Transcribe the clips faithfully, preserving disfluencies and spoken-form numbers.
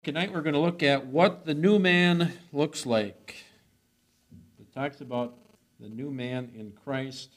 Tonight we're going to look at what the new man looks like. It talks about the new man in Christ.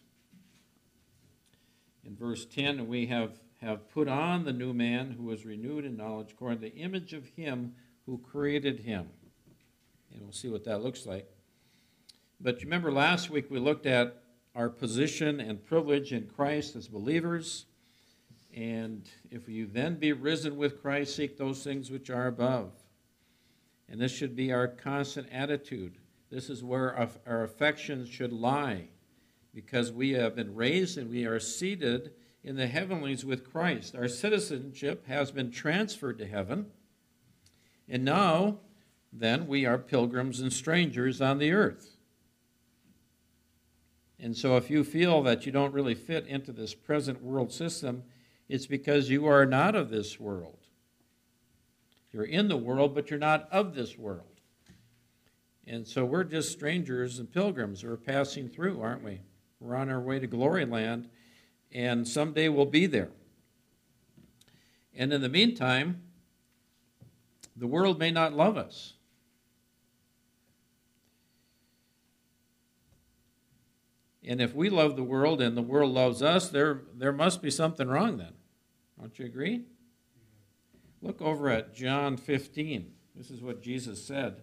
In verse ten, we have, have put on the new man who was renewed in knowledge according to the image of him who created him. And we'll see what that looks like. But you remember last week we looked at our position and privilege in Christ as believers. And if you then be risen with Christ, seek those things which are above. And this should be our constant attitude. This is where our, our affections should lie, because we have been raised and we are seated in the heavenlies with Christ. Our citizenship has been transferred to heaven. And now, then, we are pilgrims and strangers on the earth. And so if you feel that you don't really fit into this present world system, it's because you are not of this world. You're in the world, but you're not of this world. And so we're just strangers and pilgrims. We're passing through, aren't we? We're on our way to glory land, and someday we'll be there. And in the meantime, the world may not love us. And if we love the world and the world loves us, there, there must be something wrong then. Don't you agree? Look over at John fifteen. This is what Jesus said.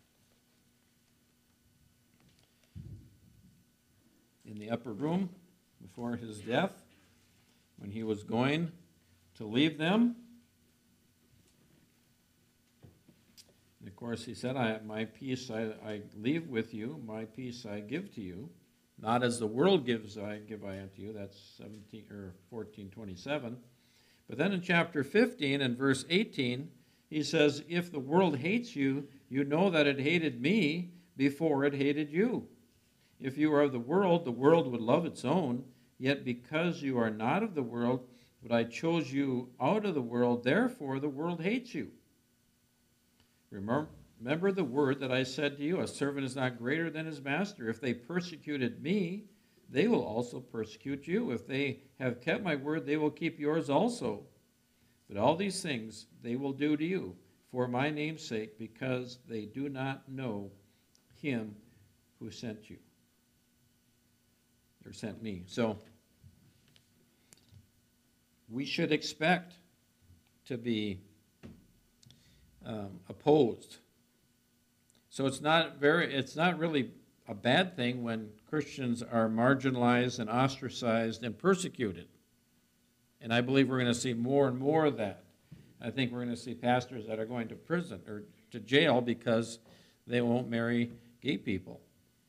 In the upper room before his death, when he was going to leave them. And of course, he said, I, my peace I, I leave with you, my peace I give to you. Not as the world gives, I give I unto you. That's seventeen or fourteen twenty-seven. But then in chapter fifteen and verse eighteen, he says, if the world hates you, you know that it hated me before it hated you. If you are of the world, the world would love its own. Yet because you are not of the world, but I chose you out of the world, therefore the world hates you. Remember, remember the word that I said to you, a servant is not greater than his master. If they persecuted me, they will also persecute you. If they have kept my word, they will keep yours also. But all these things they will do to you for my name's sake, because they do not know him who sent you, or sent me. So we should expect to be um, opposed. So it's not very, it's not really a bad thing when Christians are marginalized and ostracized and persecuted. And I believe we're going to see more and more of that. I think we're going to see pastors that are going to prison or to jail because they won't marry gay people.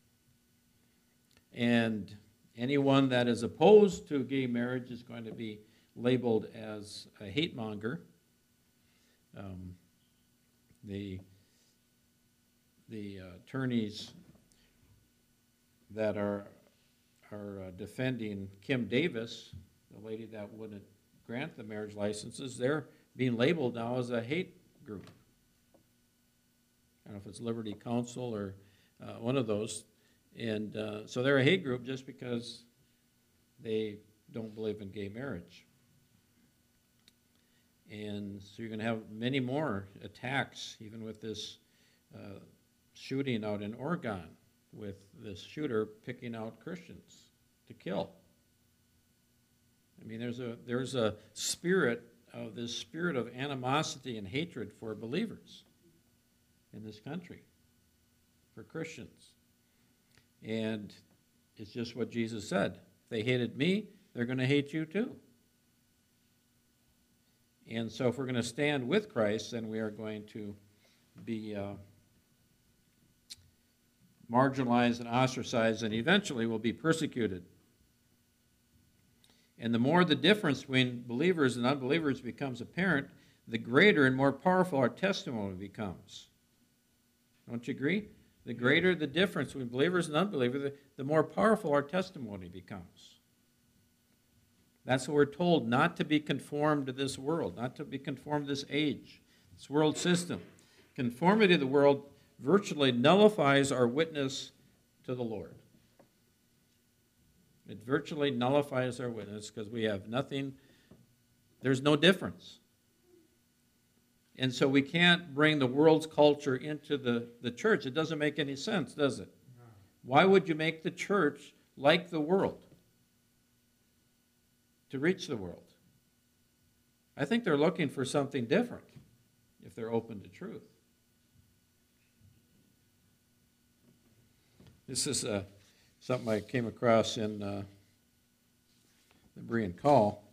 And anyone that is opposed to gay marriage is going to be labeled as a hate monger. Um, the the uh, attorneys that are are uh, defending Kim Davis, the lady that wouldn't grant the marriage licenses, they're being labeled now as a hate group. I don't know if it's Liberty Counsel or uh, one of those. And uh, so they're a hate group just because they don't believe in gay marriage. And so you're going to have many more attacks, even with this uh, shooting out in Oregon, with this shooter picking out Christians to kill. I mean, there's a there's a spirit of this spirit of animosity and hatred for believers in this country, for Christians. And it's just what Jesus said. If they hated me, they're going to hate you too. And so if we're going to stand with Christ, then we are going to be uh, marginalized and ostracized, and eventually will be persecuted. And the more the difference between believers and unbelievers becomes apparent, the greater and more powerful our testimony becomes. Don't you agree? The greater the difference between believers and unbelievers, the, the more powerful our testimony becomes. That's what we're told, not to be conformed to this world, not to be conformed to this age, this world system. Conformity to the world virtually nullifies our witness to the Lord. It virtually nullifies our witness because we have nothing, there's no difference. And so we can't bring the world's culture into the, the church. It doesn't make any sense, does it? No. Why would you make the church like the world to reach the world? I think they're looking for something different if they're open to truth. This is uh, something I came across in uh, the Berean Call.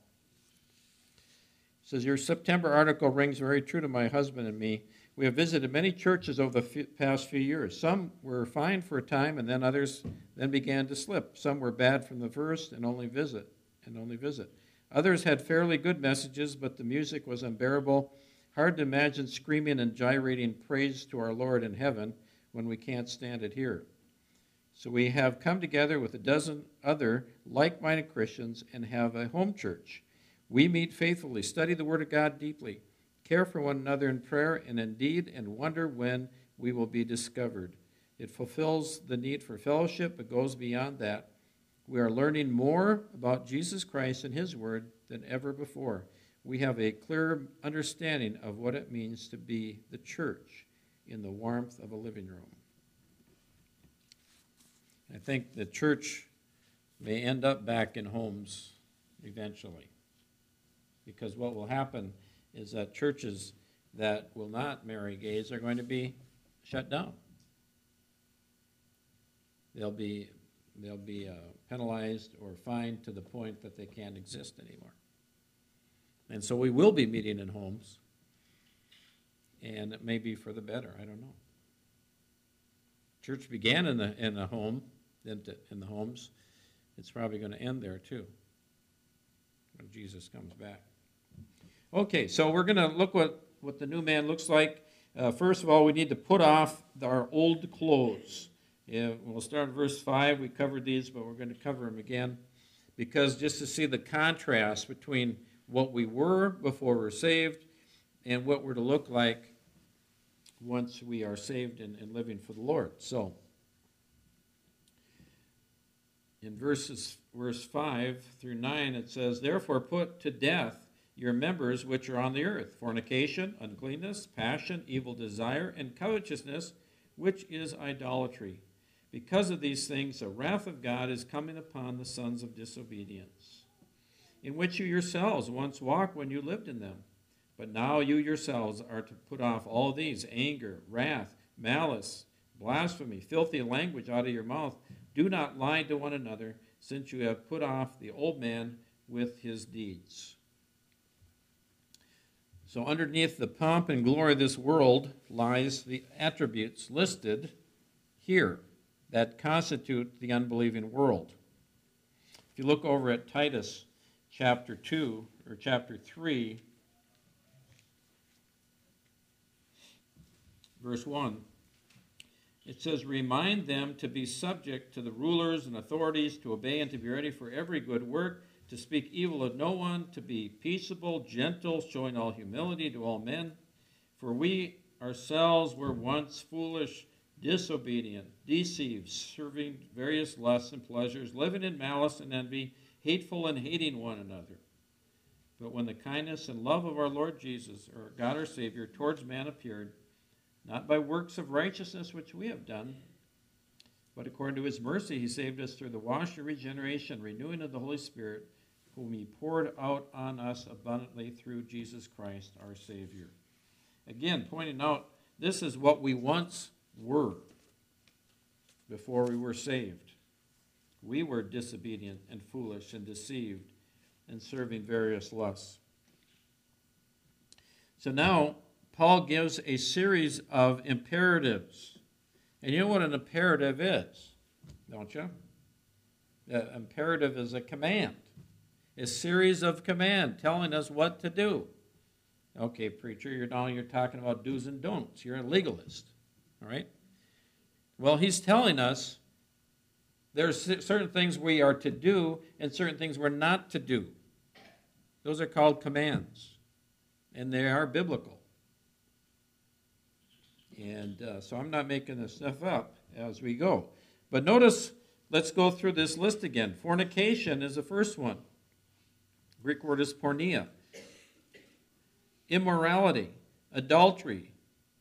It says, your September article rings very true to my husband and me. We have visited many churches over the f- past few years. Some were fine for a time, and then others then began to slip. Some were bad from the first and only visit and only visit. Others had fairly good messages, but the music was unbearable. Hard to imagine screaming and gyrating praise to our Lord in heaven when we can't stand it here. So we have come together with a dozen other like-minded Christians and have a home church. We meet faithfully, study the Word of God deeply, care for one another in prayer and in deed, and wonder when we will be discovered. It fulfills the need for fellowship, but goes beyond that. We are learning more about Jesus Christ and His Word than ever before. We have a clear understanding of what it means to be the church in the warmth of a living room. I think the church may end up back in homes eventually, because what will happen is that churches that will not marry gays are going to be shut down. They'll be they'll be uh, penalized or fined to the point that they can't exist anymore. And so we will be meeting in homes, and it may be for the better. I don't know. Church began in the in the home, then to, in the homes. It's probably going to end there too when Jesus comes back. Okay, so we're going to look what what the new man looks like. Uh, first of all, we need to put off our old clothes. Yeah, we'll start in verse five. We covered these, but we're going to cover them again, because just to see the contrast between what we were before we were saved and what we're to look like once we are saved and, and living for the Lord. So, in verses verse five through nine, it says, therefore put to death your members which are on the earth, fornication, uncleanness, passion, evil desire, and covetousness, which is idolatry. Because of these things, the wrath of God is coming upon the sons of disobedience, in which you yourselves once walked when you lived in them. But now you yourselves are to put off all these: anger, wrath, malice, blasphemy, filthy language out of your mouth. Do not lie to one another, since you have put off the old man with his deeds. So underneath the pomp and glory of this world lies the attributes listed here that constitute the unbelieving world. If you look over at Titus chapter two, or chapter three, verse one, it says, remind them to be subject to the rulers and authorities, to obey and to be ready for every good work, to speak evil of no one, to be peaceable, gentle, showing all humility to all men. For we ourselves were once foolish, disobedient, deceived, serving various lusts and pleasures, living in malice and envy, hateful and hating one another. But when the kindness and love of our Lord Jesus, or God our Savior, towards man appeared, not by works of righteousness which we have done, but according to his mercy he saved us through the washing, regeneration, renewing of the Holy Spirit, whom he poured out on us abundantly through Jesus Christ our Savior. Again, pointing out, this is what we once were before we were saved. We were disobedient and foolish and deceived and serving various lusts. So now, Paul gives a series of imperatives. And you know what an imperative is, don't you? An imperative is a command. A series of command telling us what to do. Okay, preacher, you're now you're talking about do's and don'ts. You're a legalist, all right? Well, he's telling us there's certain things we are to do and certain things we're not to do. Those are called commands, and they are biblical. And uh, so I'm not making this stuff up as we go. But notice, let's go through this list again. Fornication is the first one. Greek word is porneia. Immorality. Adultery.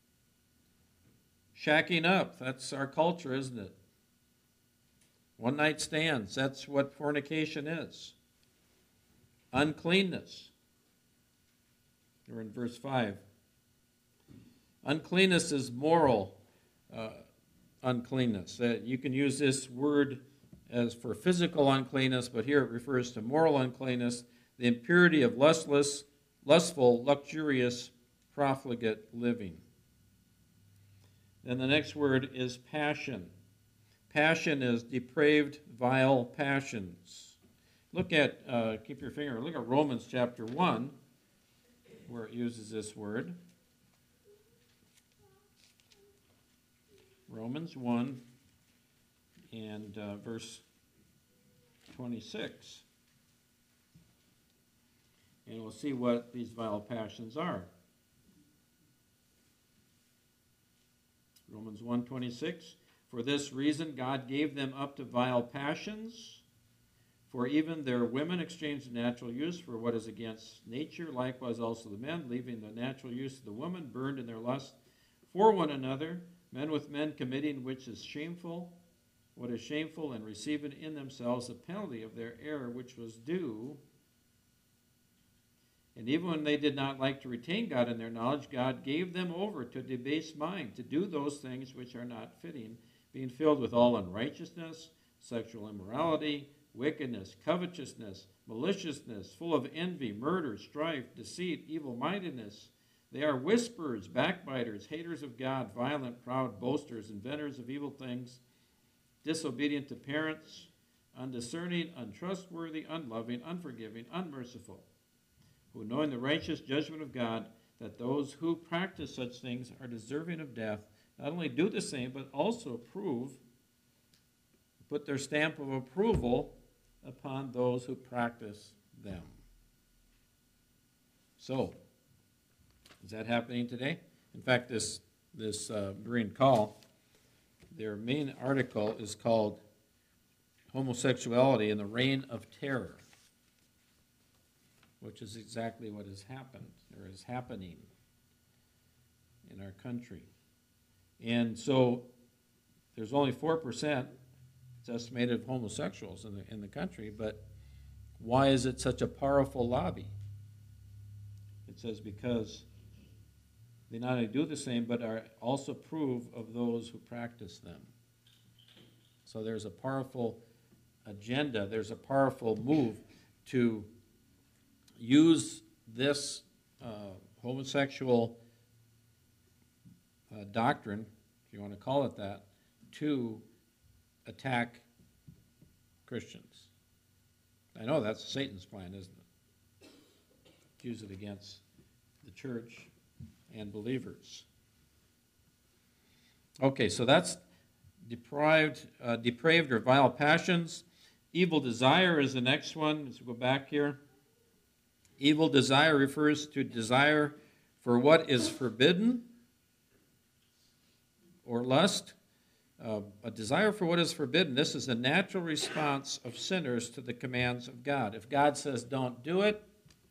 Shacking up. That's our culture, isn't it? One night stands. That's what fornication is. Uncleanness. We're in verse five. Uncleanness is moral uh, uncleanness. Uh, you can use this word as for physical uncleanness, but here it refers to moral uncleanness, the impurity of lustless, lustful, luxurious, profligate living. Then the next word is passion. Passion is depraved, vile passions. Look at, uh, keep your finger, look at Romans chapter one, where it uses this word. Romans one and uh, verse twenty-six. And we'll see what these vile passions are. Romans one twenty-six. For this reason God gave them up to vile passions, for even their women exchanged the natural use for what is against nature, likewise also the men, leaving the natural use of the woman, burned in their lust for one another, men with men committing which is shameful, what is shameful, and receiving in themselves the penalty of their error which was due. And even when they did not like to retain God in their knowledge, God gave them over to a debased mind, to do those things which are not fitting, being filled with all unrighteousness, sexual immorality, wickedness, covetousness, maliciousness, full of envy, murder, strife, deceit, evil-mindedness. They are whisperers, backbiters, haters of God, violent, proud, boasters, inventors of evil things, disobedient to parents, undiscerning, untrustworthy, unloving, unforgiving, unmerciful, who knowing the righteous judgment of God, that those who practice such things are deserving of death, not only do the same, but also prove, put their stamp of approval upon those who practice them. So, is that happening today? In fact, this, this uh, Berean Call, their main article is called Homosexuality in the Reign of Terror, which is exactly what has happened, or is happening in our country. And so there's only four percent, it's estimated, of homosexuals in the, in the country, but why is it such a powerful lobby? It says because they not only do the same, but are also approve of those who practice them. So there's a powerful agenda, there's a powerful move to use this uh, homosexual uh, doctrine, if you want to call it that, to attack Christians. I know that's Satan's plan, isn't it? Use it against the church and believers. Okay, so that's deprived, uh, depraved or vile passions. Evil desire is the next one. Let's go back here. Evil desire refers to desire for what is forbidden or lust. Uh, a desire for what is forbidden. This is a natural response of sinners to the commands of God. If God says don't do it,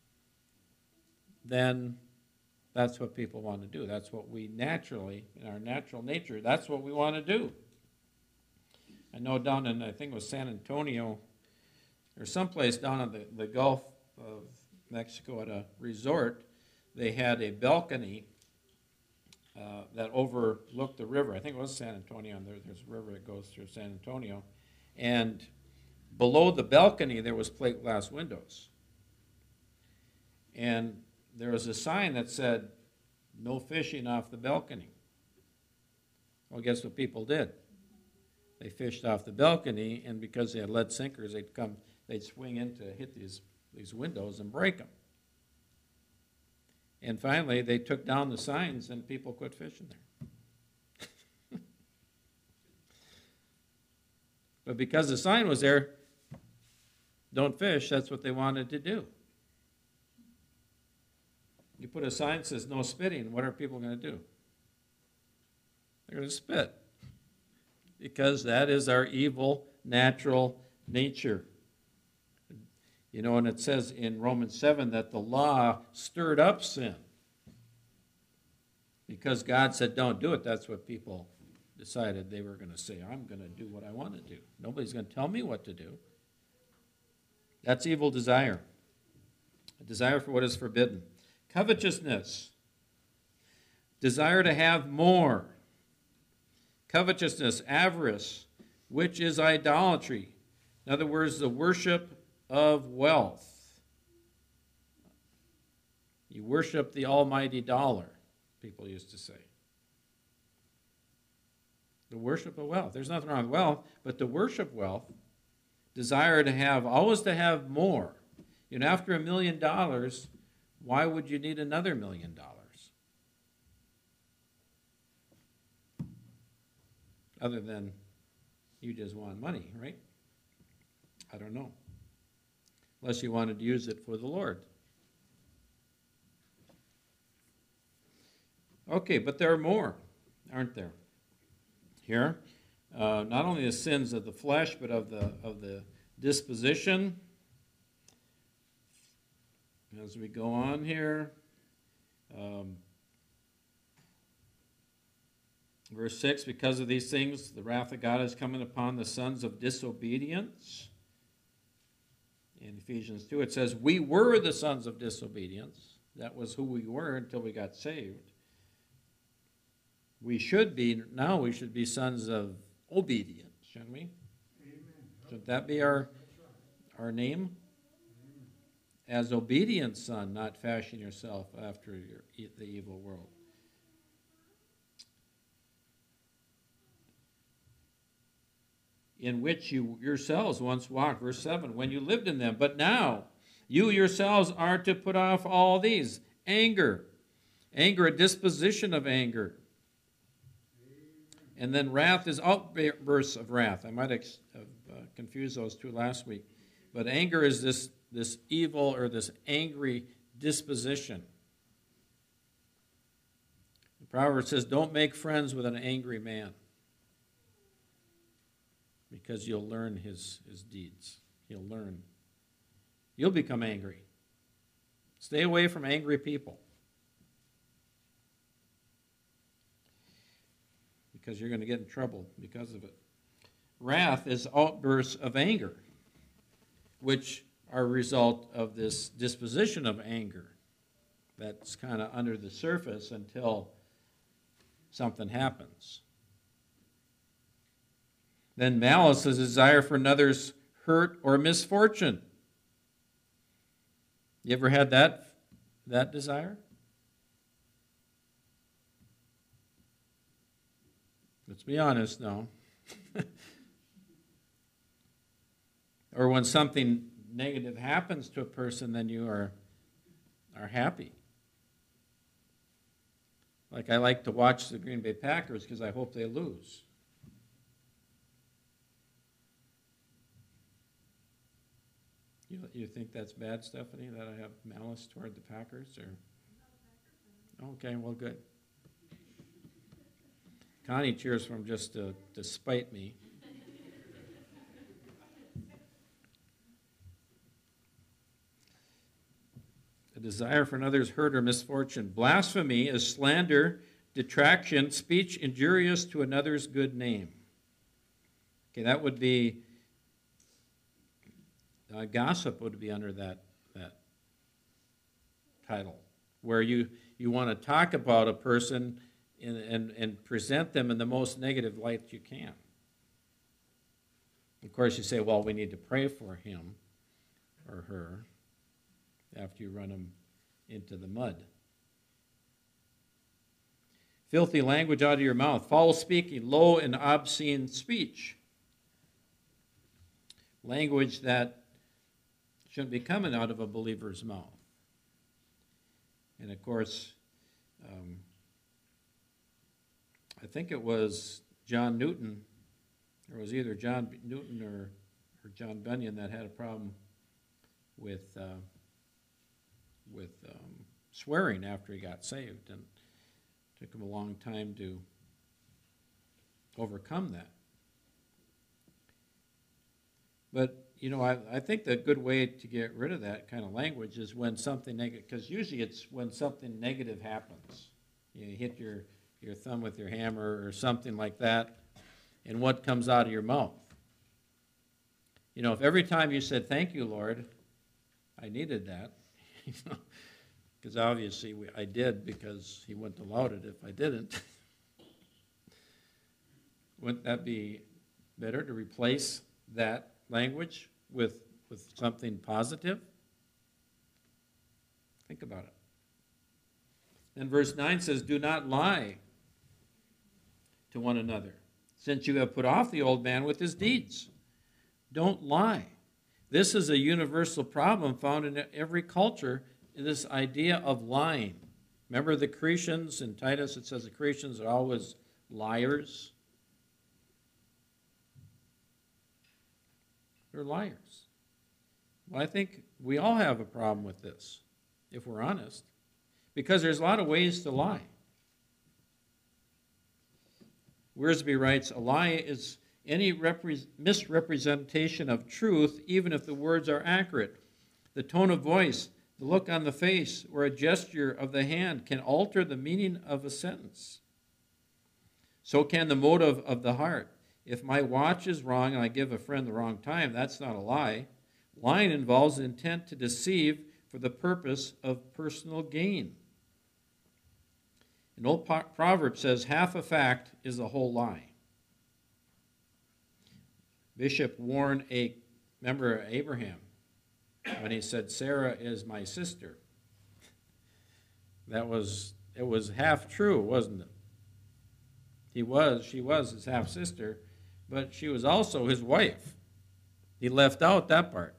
then that's what people want to do. That's what we naturally, in our natural nature, that's what we want to do. I know down in, I think it was San Antonio, or someplace down in the, the Gulf of Mexico at a resort, they had a balcony uh, that overlooked the river. I think it was San Antonio, and there, there's a river that goes through San Antonio. And below the balcony, there was plate glass windows. And there was a sign that said, no fishing off the balcony. Well, guess what people did? They fished off the balcony, and because they had lead sinkers, they'd come, they'd swing in to hit these, these windows and break them. And finally, they took down the signs, and people quit fishing there. But because the sign was there, don't fish, that's what they wanted to do. You put a sign that says no spitting, what are people going to do? They're going to spit. Because that is our evil, natural nature. You know, and it says in Romans seven that the law stirred up sin. Because God said don't do it, that's what people decided they were going to say. I'm going to do what I want to do. Nobody's going to tell me what to do. That's evil desire. A desire for what is forbidden. Covetousness. Desire to have more. Covetousness, avarice, which is idolatry. In other words, the worship of wealth. You worship the almighty dollar, people used to say. The worship of wealth. There's nothing wrong with wealth, but to worship wealth, desire to have, always to have more. You know, after a million dollars, why would you need another million dollars? Other than you just want money, right? I don't know. Unless you wanted to use it for the Lord. Okay, but there are more, aren't there? Here, uh, not only the sins of the flesh, but of the of the disposition. As we go on here, um, verse six, because of these things, the wrath of God is coming upon the sons of disobedience. In Ephesians two, it says, we were the sons of disobedience. That was who we were until we got saved. We should be, now we should be sons of obedience, shouldn't we? Amen. Should that be our, our name? Amen. As obedient son, not fashion yourself after your, the evil world. In which you yourselves once walked, verse seven, when you lived in them. But now you yourselves are to put off all these. Anger. Anger, a disposition of anger. And then wrath is outbursts of wrath. I might have uh, confused those two last week. But anger is this, this evil or this angry disposition. The proverb says, don't make friends with an angry man, because you'll learn his, his deeds. You'll learn. You'll become angry. Stay away from angry people, because you're going to get in trouble because of it. Wrath is outbursts of anger, which are a result of this disposition of anger that's kind of under the surface until something happens. Then malice is a desire for another's hurt or misfortune. You ever had that, that desire? Let's be honest now. Or when something negative happens to a person, then you are, are happy. Like I like to watch the Green Bay Packers because I hope they lose. You, you think that's bad, Stephanie, that I have malice toward the Packers? Or? Okay, well, good. Connie cheers for him just to, to spite me. A desire for another's hurt or misfortune. Blasphemy is slander, detraction, speech injurious to another's good name. Okay, that would be, uh, gossip would be under that, that title, where you, you want to talk about a person in, and, and present them in the most negative light you can. Of course, you say, well, we need to pray for him or her after you run them into the mud. Filthy language out of your mouth, foul speaking, low and obscene speech. Language that shouldn't be coming out of a believer's mouth. And of course, um, I think it was John Newton, or it was either John Newton or, or John Bunyan that had a problem with uh, with um, swearing after he got saved, and it took him a long time to overcome that. But, you know, I, I think the good way to get rid of that kind of language is when something negative, because usually it's when something negative happens. You hit your, your thumb with your hammer or something like that, and what comes out of your mouth? You know, if every time you said, thank you, Lord, I needed that, because obviously we, I did, because he wouldn't allow it if I didn't. Wouldn't that be better to replace that language with, with something positive? Think about it. Then verse nine says, do not lie to one another, since you have put off the old man with his deeds. Don't lie. This is a universal problem found in every culture, this idea of lying. Remember the Cretians in Titus, it says the Cretians are always liars. They're liars. Well, I think we all have a problem with this, if we're honest, because there's a lot of ways to lie. Wiersbe writes, a lie is any repre- misrepresentation of truth, even if the words are accurate. The tone of voice, the look on the face, or a gesture of the hand can alter the meaning of a sentence. So can the motive of the heart. If my watch is wrong and I give a friend the wrong time, that's not a lie. Lying involves intent to deceive for the purpose of personal gain. An old proverb says, half a fact is a whole lie. Bishop warned a member of Abraham when he said, Sarah is my sister. That was, it was half true, wasn't it? He was, she was his half-sister, but she was also his wife. He left out that part.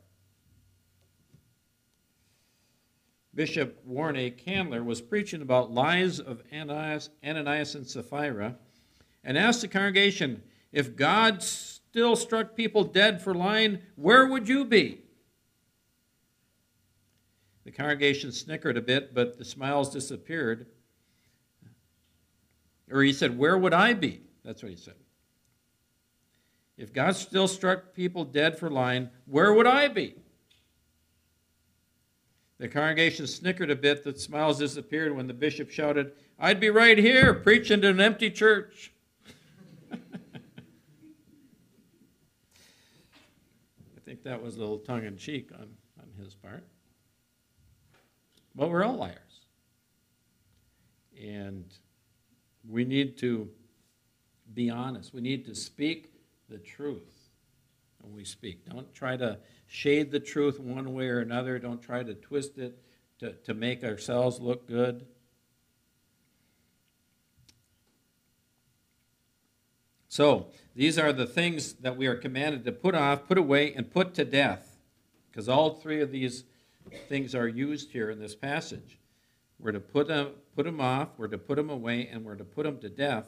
Bishop Warren A. Candler was preaching about lies of Ananias, Ananias and Sapphira and asked the congregation, if God still struck people dead for lying, where would you be? The congregation snickered a bit, but the smiles disappeared. Or he said, where would I be? That's what he said. If God still struck people dead for lying, where would I be? The congregation snickered a bit, the smiles disappeared when the bishop shouted, I'd be right here preaching to an empty church. I think that was a little tongue-in-cheek on, on his part. But we're all liars. And we need to be honest. We need to speak the truth when we speak. Don't try to shade the truth one way or another. Don't try to twist it to, to make ourselves look good. So, these are the things that we are commanded to put off, put away, and put to death. Because all three of these things are used here in this passage. We're to put them, put them off, we're to put them away, and we're to put them to death.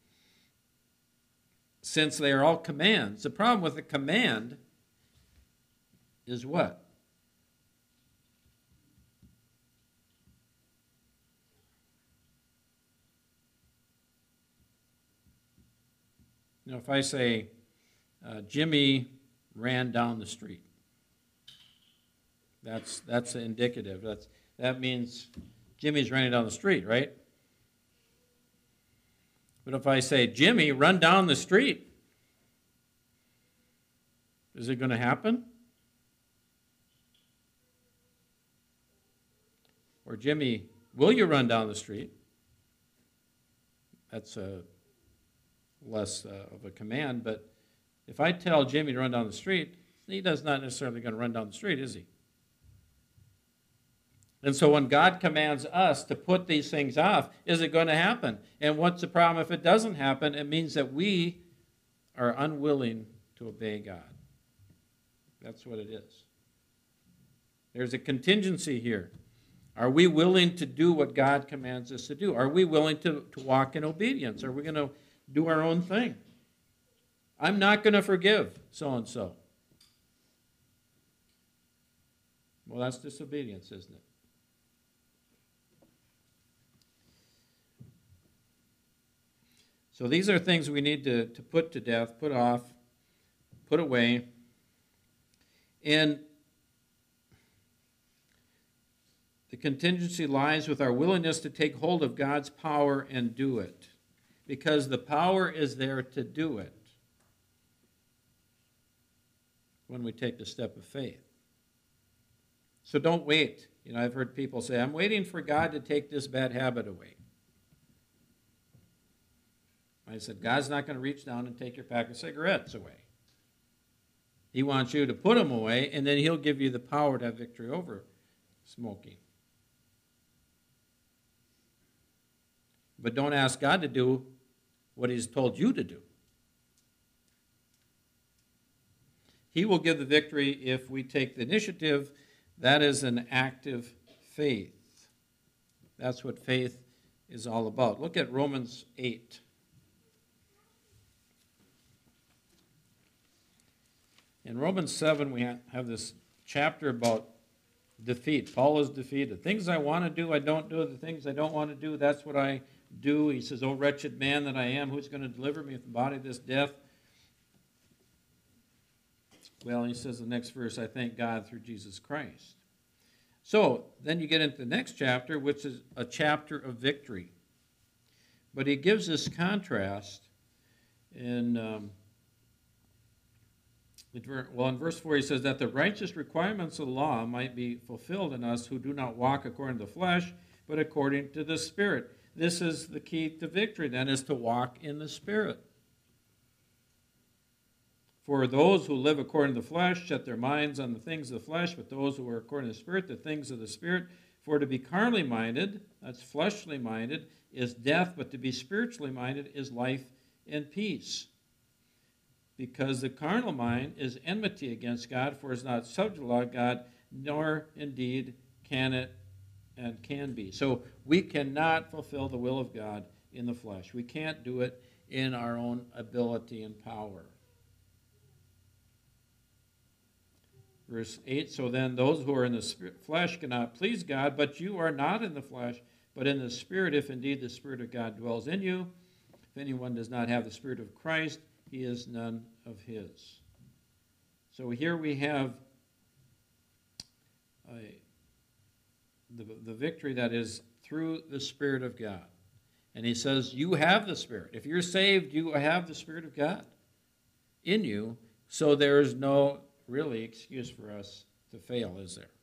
Since they are all commands. The problem with a command is what? You know, if I say, uh, Jimmy ran down the street, that's that's indicative. That's that means Jimmy's running down the street, right? But if I say, Jimmy, run down the street, is it going to happen? Or Jimmy, will you run down the street? That's a less uh, of a command, but if I tell Jimmy to run down the street, he does not necessarily going to run down the street, is he? And so when God commands us to put these things off, is it going to happen? And what's the problem if it doesn't happen? It means that we are unwilling to obey God. That's what it is. There's a contingency here. Are we willing to do what God commands us to do? Are we willing to, to walk in obedience? Are we going to do our own thing? I'm not going to forgive so-and-so. Well, that's disobedience, isn't it? So these are things we need to, to put to death, put off, put away. And The contingency lies with our willingness to take hold of God's power and do it, because the power is there to do it when we take the step of faith. So don't wait. You know, I've heard people say, I'm waiting for God to take this bad habit away. I said, God's not going to reach down and take your pack of cigarettes away. He wants you to put them away, and then he'll give you the power to have victory over smoking. But don't ask God to do what he's told you to do. He will give the victory if we take the initiative. That is an active faith. That's what faith is all about. Look at Romans eight. In Romans seven, we have this chapter about defeat. Paul is defeated. Things I want to do, I don't do. The things I don't want to do, that's what I do. He says, "O wretched man that I am, who's going to deliver me from the body of this death?" Well, he says in the next verse, "I thank God through Jesus Christ." So then you get into the next chapter, which is a chapter of victory. But he gives this contrast in, um, well, in verse four, he says that the righteous requirements of the law might be fulfilled in us who do not walk according to the flesh, but according to the Spirit. This is the key to victory, then, is to walk in the Spirit. For those who live according to the flesh set their minds on the things of the flesh, but those who are according to the Spirit, the things of the Spirit. For to be carnally minded, that's fleshly minded, is death, but to be spiritually minded is life and peace. Because the carnal mind is enmity against God, for it is not subject to the law of God, nor indeed can it and can be. So we cannot fulfill the will of God in the flesh. We can't do it in our own ability and power. Verse eight, so then those who are in the spirit, flesh cannot please God, but you are not in the flesh, but in the Spirit, if indeed the Spirit of God dwells in you. If anyone does not have the Spirit of Christ, he is none of his. So here we have a, the, the victory that is through the Spirit of God. And he says, you have the Spirit. If you're saved, you have the Spirit of God in you, so there is no really excuse for us to fail, is there?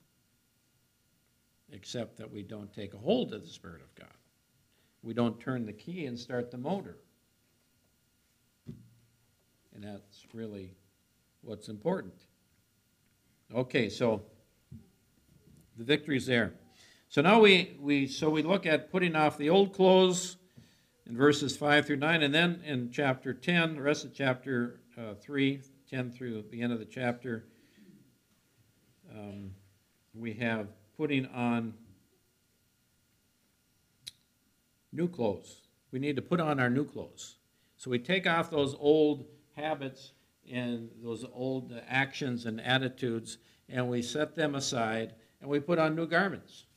Except that we don't take a hold of the Spirit of God. We don't turn the key and start the motor. And that's really what's important. Okay, so the victory's there. So now we, we so we look at putting off the old clothes in verses five through nine, and then in chapter ten, the rest of chapter uh, three, ten through the end of the chapter, um, we have putting on new clothes. We need to put on our new clothes. So we take off those old habits and those old actions and attitudes, and we set them aside, and we put on new garments.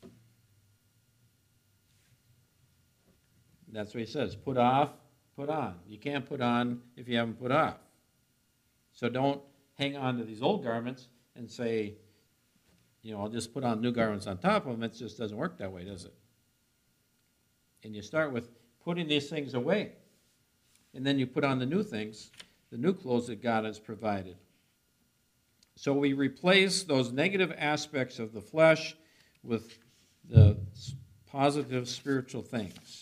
That's what he says. Put off, put on. You can't put on if you haven't put off. So don't hang on to these old garments and say, you know, I'll just put on new garments on top of them. It just doesn't work that way, does it? And you start with putting these things away. And then you put on the new things, the new clothes that God has provided. So we replace those negative aspects of the flesh with the positive spiritual things.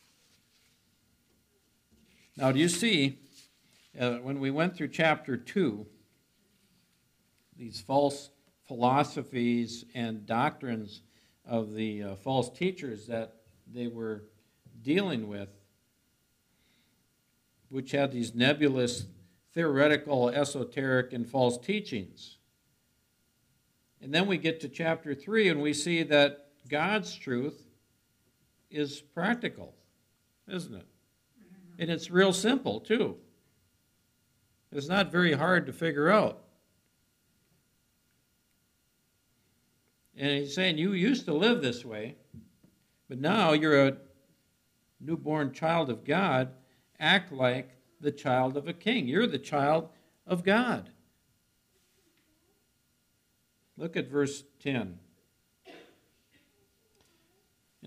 Now, do you see, uh, when we went through chapter two, these false philosophies and doctrines of the uh, false teachers that they were dealing with, which had these nebulous, theoretical, esoteric, and false teachings. And then we get to chapter three, and we see that God's truth is practical, isn't it? And it's real simple, too. It's not very hard to figure out. And he's saying, you used to live this way, but now you're a newborn child of God. Act like the child of a king. You're the child of God. Look at verse ten.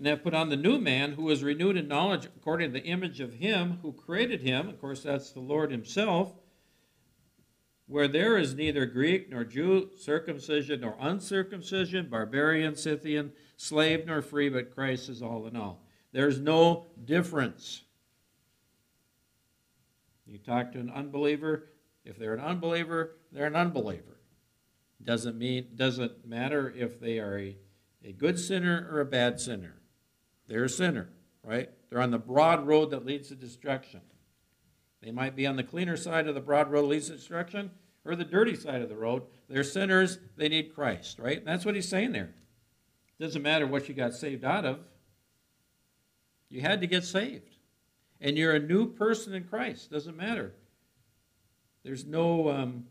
and have put on the new man, who is renewed in knowledge according to the image of him who created him. Of course, that's the Lord himself. Where there is neither Greek nor Jew, circumcision nor uncircumcision, barbarian, Scythian, slave nor free, but Christ is all in all. There's no difference. You talk to an unbeliever, if they're an unbeliever, they're an unbeliever. Doesn't mean, doesn't matter if they are a, a good sinner or a bad sinner. They're a sinner, right? They're on the broad road that leads to destruction. They might be on the cleaner side of the broad road that leads to destruction, or the dirty side of the road. They're sinners. They need Christ, right? And that's what he's saying there. It doesn't matter what you got saved out of. You had to get saved. And you're a new person in Christ. Doesn't matter. There's no... Um,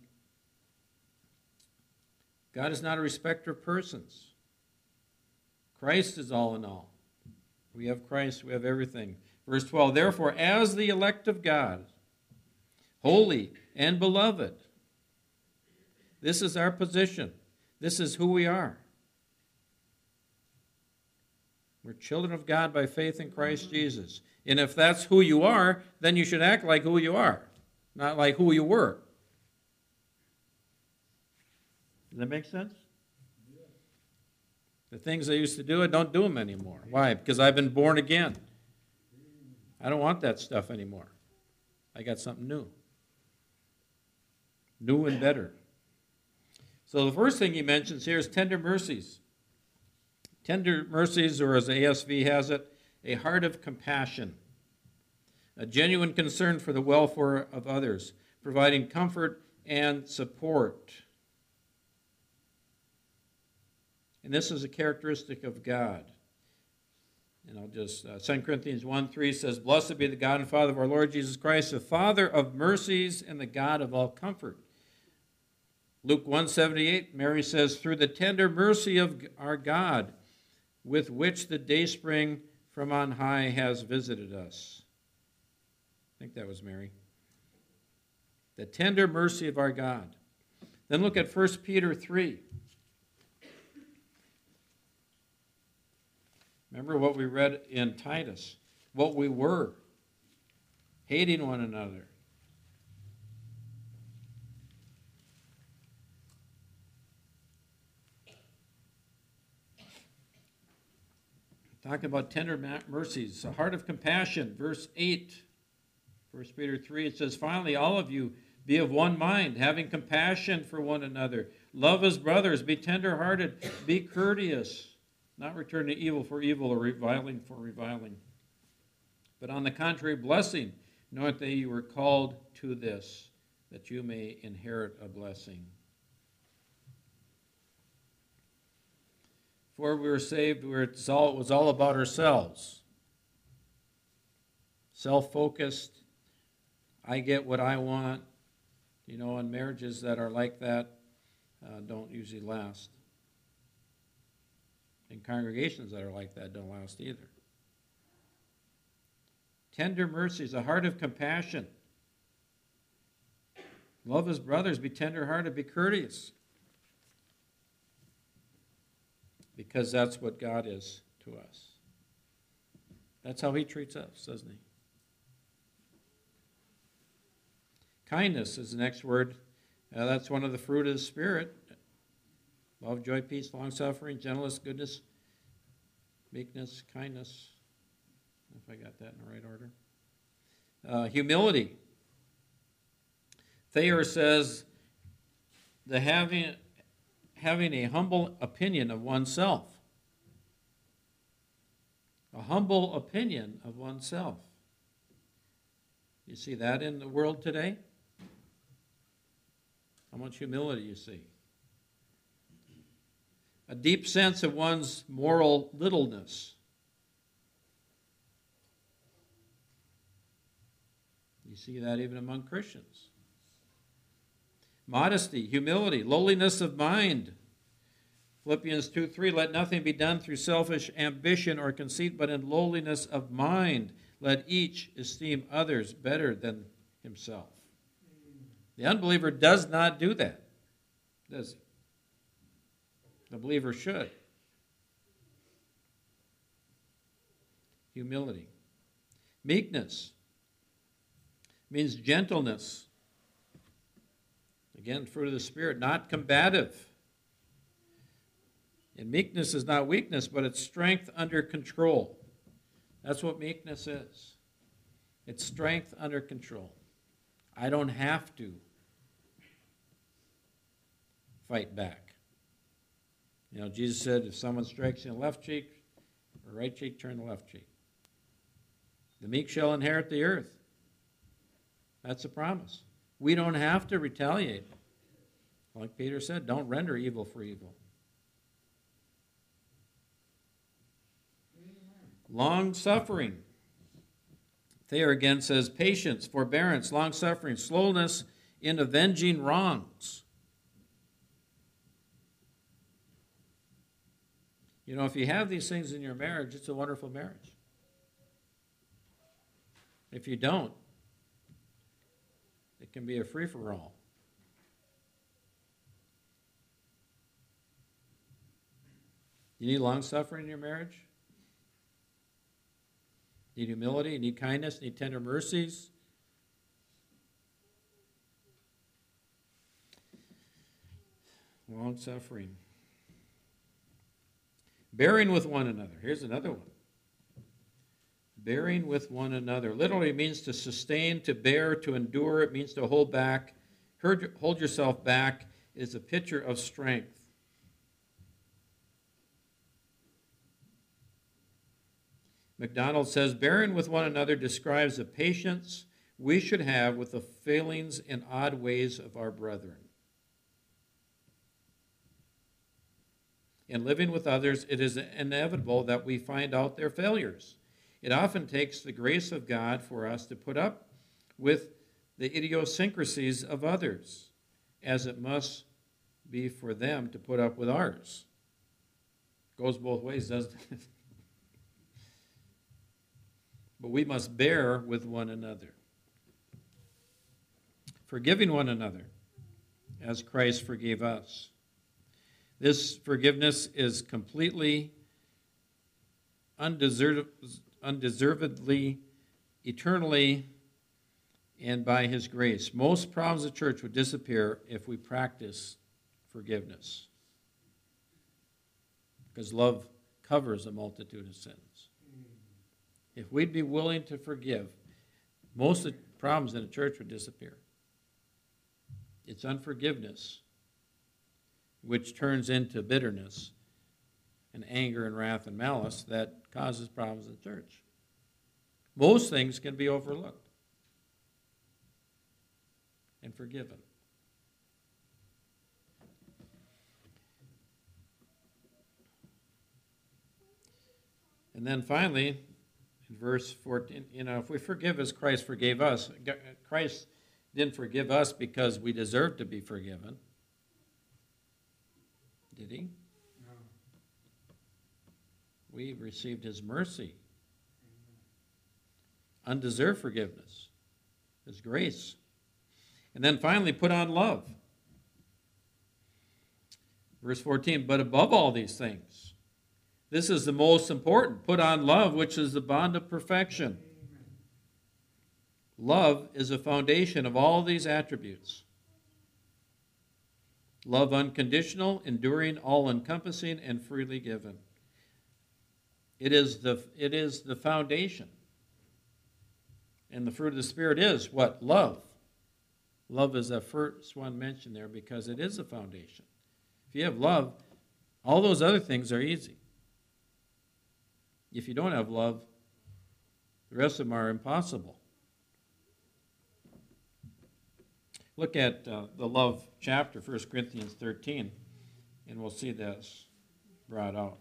God is not a respecter of persons. Christ is all in all. We have Christ. We have everything. Verse twelve, therefore, as the elect of God, holy and beloved, this is our position. This is who we are. We're children of God by faith in Christ Jesus. And if that's who you are, then you should act like who you are, not like who you were. Does that make sense? Yeah. The things I used to do, I don't do them anymore. Why? Because I've been born again. I don't want that stuff anymore. I got something new. New and better. So the first thing he mentions here is tender mercies. Tender mercies, or as the A S V has it, a heart of compassion. A genuine concern for the welfare of others, providing comfort and support. And this is a characteristic of God. And I'll just, uh, Second Corinthians one three says, blessed be the God and Father of our Lord Jesus Christ, the Father of mercies and the God of all comfort. Luke one seventy-eight, Mary says, through the tender mercy of our God, with which the dayspring from on high has visited us. I think that was Mary. The tender mercy of our God. Then look at First Peter three. Remember what we read in Titus, what we were, hating one another. Talking about tender mercies, a heart of compassion, verse eight, First Peter three, it says, finally, all of you be of one mind, having compassion for one another. Love as brothers, be tender-hearted, be courteous, not returning evil for evil or reviling for reviling. But on the contrary, blessing, knowing that you were called to this, that you may inherit a blessing. Before we were saved, we were, it was all about ourselves. Self-focused. I get what I want. You know, and marriages that are like that uh, don't usually last. And congregations that are like that don't last either. Tender mercies, a heart of compassion. Love his brothers, be tender-hearted, be courteous. Because that's what God is to us. That's how he treats us, doesn't he? Kindness is the next word. Uh, that's one of the fruit of the Spirit. Love, joy, peace, long-suffering, gentleness, goodness, meekness, kindness. If I got that in the right order. Uh, humility. Thayer says, the having, having a humble opinion of oneself. A humble opinion of oneself. You see that in the world today? How much humility you see. A deep sense of one's moral littleness. You see that even among Christians. Modesty, humility, lowliness of mind. Philippians two three, let nothing be done through selfish ambition or conceit, but in lowliness of mind. Let each esteem others better than himself. The unbeliever does not do that, does he? The believer should. humility. Meekness means gentleness. Again, fruit of the Spirit, not combative. And meekness is not weakness, but it's strength under control. That's what meekness is. It's strength under control. I don't have to fight back. You know, Jesus said, if someone strikes you in the left cheek or right cheek, turn the left cheek. The meek shall inherit the earth. That's a promise. We don't have to retaliate. Like Peter said, don't render evil for evil. Long suffering. Thayer again says patience, forbearance, long suffering, slowness in avenging wrongs. You know, if you have these things in your marriage, it's a wonderful marriage. If you don't, it can be a free-for-all. You need long-suffering in your marriage? You need humility? You need kindness? You need tender mercies? Long-suffering. Bearing with one another. Here's another one. Bearing with one another. Literally means to sustain, to bear, to endure. It means to hold back. Hold yourself back is a picture of strength. MacDonald says, bearing with one another describes the patience we should have with the failings and odd ways of our brethren. In living with others, it is inevitable that we find out their failures. It often takes the grace of God for us to put up with the idiosyncrasies of others, as it must be for them to put up with ours. Goes both ways, doesn't it? But we must bear with one another. Forgiving one another, as Christ forgave us. This forgiveness is completely, undeserved, undeservedly, eternally, and by His grace. Most problems of the church would disappear if we practice forgiveness, because love covers a multitude of sins. If we'd be willing to forgive, most of the problems in the church would disappear. It's unforgiveness which turns into bitterness and anger and wrath and malice that causes problems in the church. Most things can be overlooked and forgiven. And then finally, in verse fourteen, you know, if we forgive as Christ forgave us, Christ didn't forgive us because we deserved to be forgiven. Did He? No. We received His mercy. Undeserved forgiveness. His grace. And then finally, put on love. Verse fourteen, but above all these things, this is the most important. Put on love, which is the bond of perfection. Love is a foundation of all these attributes. Love unconditional, enduring, all-encompassing, and freely given. It is the, it is the foundation. And the fruit of the Spirit is what? Love. Love is the first one mentioned there because it is the foundation. If you have love, all those other things are easy. If you don't have love, the rest of them are impossible. Look at uh, the love chapter, First Corinthians thirteen, and we'll see this brought out.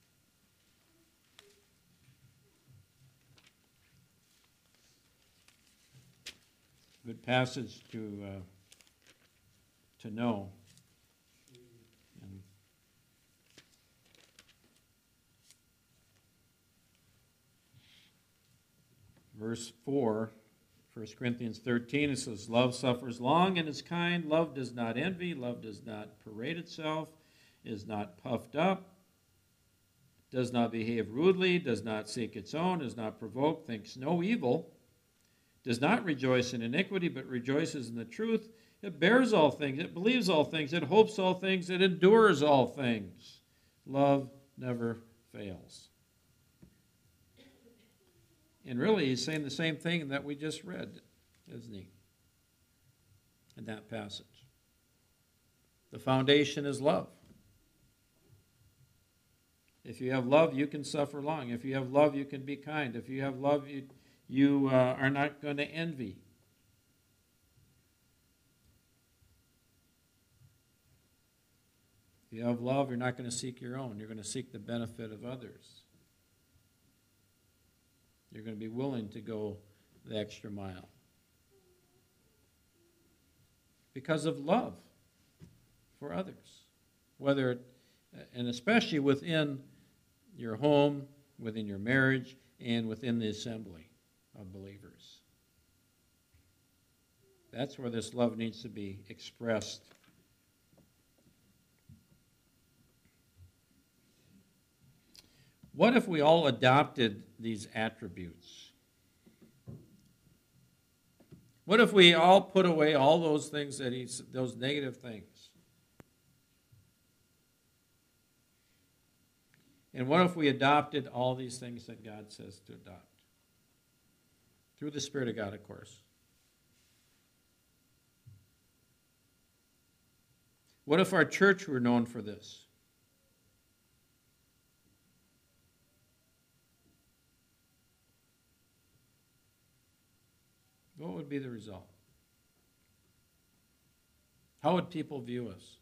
Good passage to uh, to know. And verse four, First Corinthians thirteen, it says, love suffers long and is kind. Love does not envy. Love does not parade itself, is not puffed up, does not behave rudely, does not seek its own, is not provoked, thinks no evil, does not rejoice in iniquity, but rejoices in the truth. It bears all things, it believes all things, it hopes all things, it endures all things. Love never fails. And really, he's saying the same thing that we just read, isn't he? In that passage. The foundation is love. If you have love, you can suffer long. If you have love, you can be kind. If you have love, you, you uh, are not going to envy. If you have love, you're not going to seek your own. You're going to seek the benefit of others. You're going to be willing to go the extra mile. Because of love for others. Whether, and especially within your home, within your marriage, and within the assembly of believers. That's where this love needs to be expressed. What if we all adopted these attributes? What if we all put away all those things that he's, those negative things? And what if we adopted all these things that God says to adopt? Through the Spirit of God, of course. What if our church were known for this? What would be the result? How would people view us?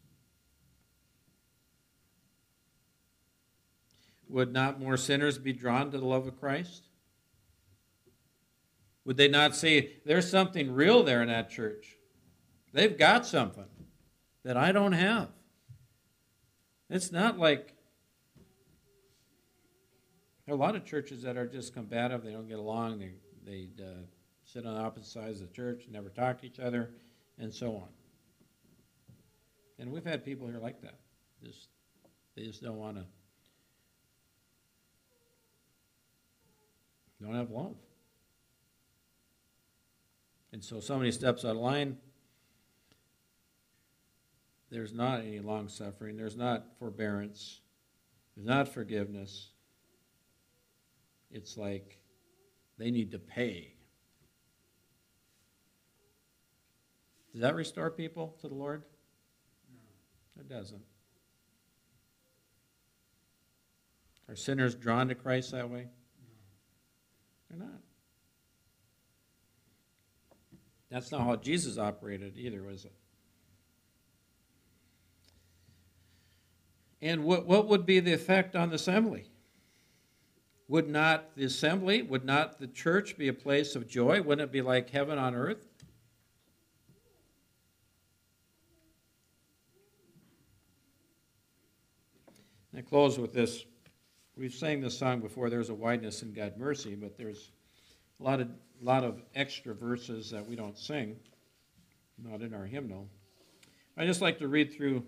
Would not more sinners be drawn to the love of Christ? Would they not say, there's something real there in that church? They've got something that I don't have. It's not like there are a lot of churches that are just combative. They don't get along. They, they uh, sit on the opposite sides of the church, never talk to each other, and so on. And we've had people here like that. Just, they just don't want to, don't have love. And so somebody steps out of line, there's not any long suffering, there's not forbearance, there's not forgiveness. It's like they need to pay. Does that restore people to the Lord? No. It doesn't. Are sinners drawn to Christ that way? No. They're not. That's not how Jesus operated either, was it? And what, what would be the effect on the assembly? Would not the assembly, would not the church be a place of joy? Wouldn't it be like heaven on earth? I close with this. We've sang this song before, there's a wideness in God's mercy, but there's a lot of, lot of extra verses that we don't sing, not in our hymnal. I just like to read through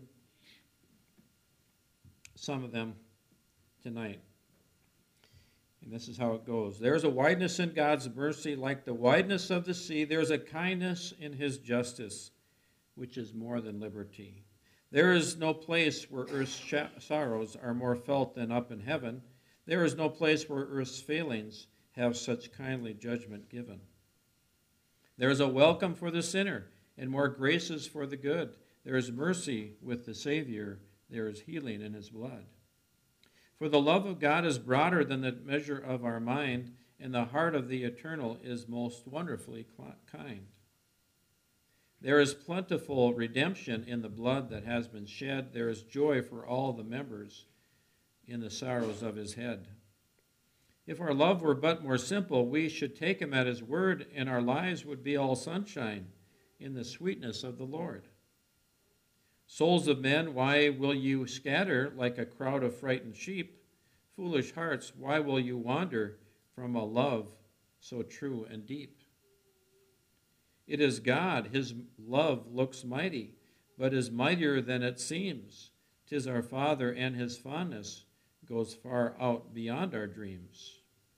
some of them tonight. And this is how it goes. There's a wideness in God's mercy like the wideness of the sea. There's a kindness in his justice, which is more than liberty. There is no place where earth's sorrows are more felt than up in heaven. There is no place where earth's failings have such kindly judgment given. There is a welcome for the sinner and more graces for the good. There is mercy with the Savior. There is healing in his blood. For the love of God is broader than the measure of our mind, and the heart of the eternal is most wonderfully kind. There is plentiful redemption in the blood that has been shed. There is joy for all the members in the sorrows of his head. If our love were but more simple, we should take him at his word, and our lives would be all sunshine in the sweetness of the Lord. Souls of men, why will you scatter like a crowd of frightened sheep? Foolish hearts, why will you wander from a love so true and deep? It is God, his love looks mighty, but is mightier than it seems. 'Tis our Father, and his fondness goes far out beyond our dreams.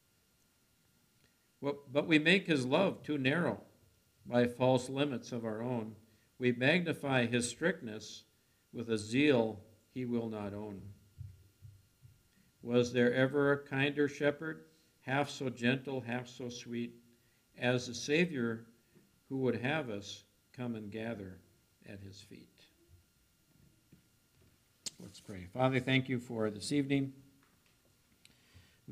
But we make his love too narrow by false limits of our own. We magnify his strictness with a zeal he will not own. Was there ever a kinder shepherd, half so gentle, half so sweet, as the Savior who would have us come and gather at his feet? Let's pray. Father, thank you for this evening.